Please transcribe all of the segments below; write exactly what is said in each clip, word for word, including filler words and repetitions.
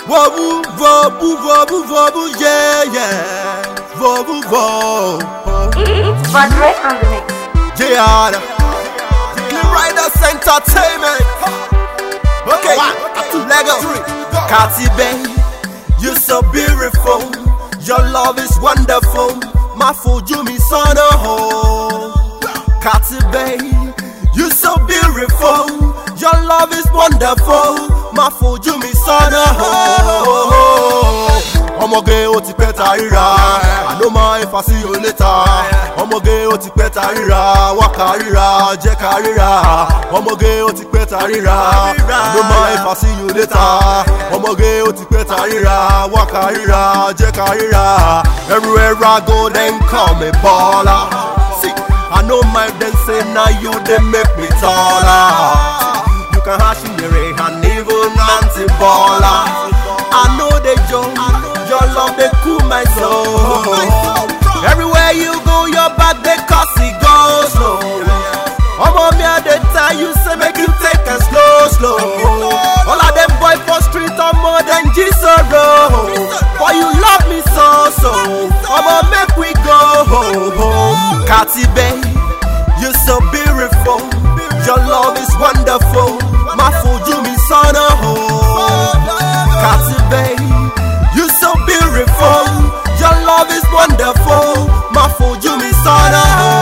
Vobu, vobu, vobu, vobu, yeah, yeah. Vobu, vobu. It's Padre on the mix. Yeah, Clean Riders Entertainment. Okay, Lego. Kati Bay, you so beautiful. Your love is wonderful. My foju mi sana ho. Kati Bay, you so beautiful. Your love is wonderful. My foju mi sana ho. Ọmọge ó ti pẹ́ ta ríra, I no mind if I see you later. Ọmọge ó ti pẹ́ ta ríra, wá ká ríra, jẹ́ ká ríra. Ọmọge ó ti pẹ́ ta ríra, I no mind if I see you later. Ọmọge ó ti pẹ́ ta ríra, wá ká ríra, jẹ́ ká ríra. Everywhere I go, then call me baller. See, I no mind them say now you they make me taller. You can hash in the rain and even anti-baller. I know they joke. Your love they cool my soul. Everywhere you go, your back they cause it goes slow. I'm on me at the time you say make you take it slow, slow. All of them boy for street are more than Jesus road. For you love me so, so I'm on make we go home. Kati Bay, you so beautiful. Your love is wonderful. My food you me son of home. Kati Bay, you so beautiful. Your love is wonderful. My food you me sana.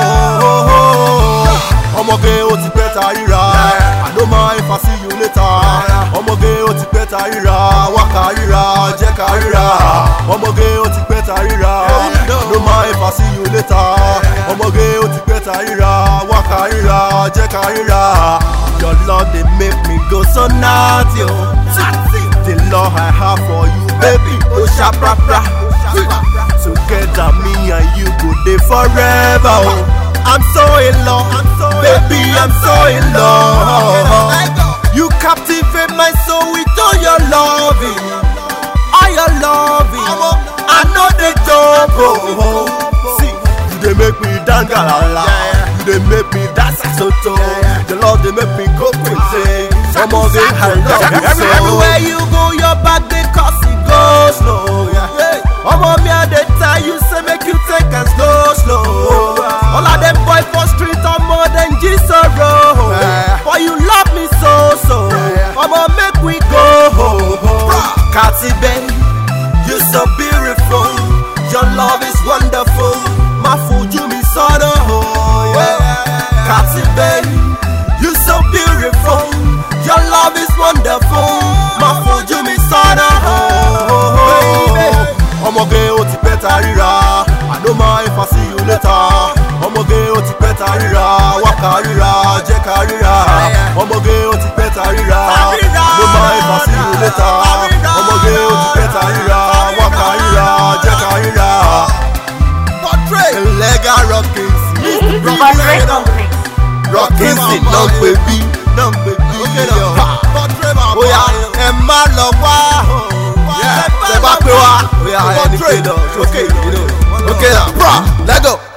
Ọmọge ó ti pẹ́ ta ríra, I no mind if I see you later. Ọmọge ó ti pẹ́ ta ríra, wá ká ríra, jẹ́ ká ríra. Ọmọge ó ti pẹ́ ta ríra, I no mind if I see you later. Ọmọge ó ti pẹ́ ta ríra, wá ká ríra, jẹ́ ká ríra. Your love they make me go so naughty, oh. The love I have for you, baby, oh shaprapra. Together me and you go there forever, oh. I'm so in love, baby, I'm so in love. You captivate my soul with all your loving, all your loving. I know they don't go. See, you they make me dance galala, you they make me dance soto. The love they make me go crazy. Some of it I love you so. Everywhere you go, your back they cause it go slow. I'm on me at the time you say make you take it slow, slow. All of them boy for street are more than Jesus road. For you love me so, so I'm on make we go home. Kati Bay, you so beautiful. Your love is wonderful. My food you me son of home. Kati Bay, you so beautiful. Your love is wonderful. My food you me son of home. Ọmọge ó ti pẹ́ ta ríra, I no mind if I see you later. Ọmọge ó ti pẹ́ ta ríra, wá ká ríra, jẹ́ ká ríra. Ọmọge ó ti pẹ́ ta ríra, no mind if I see you later. Ọmọge ó ti pẹ́ ta ríra, wá ká ríra, jẹ́ ká ríra. Lega Rockins, Padre on the mix. Rockins náà ń pè bí, náà ń pè bí. Oya ẹ má lọ wá. Tẹ bá pé wá, oya ẹni pé lọ. Okay, okay now, bro, let's go.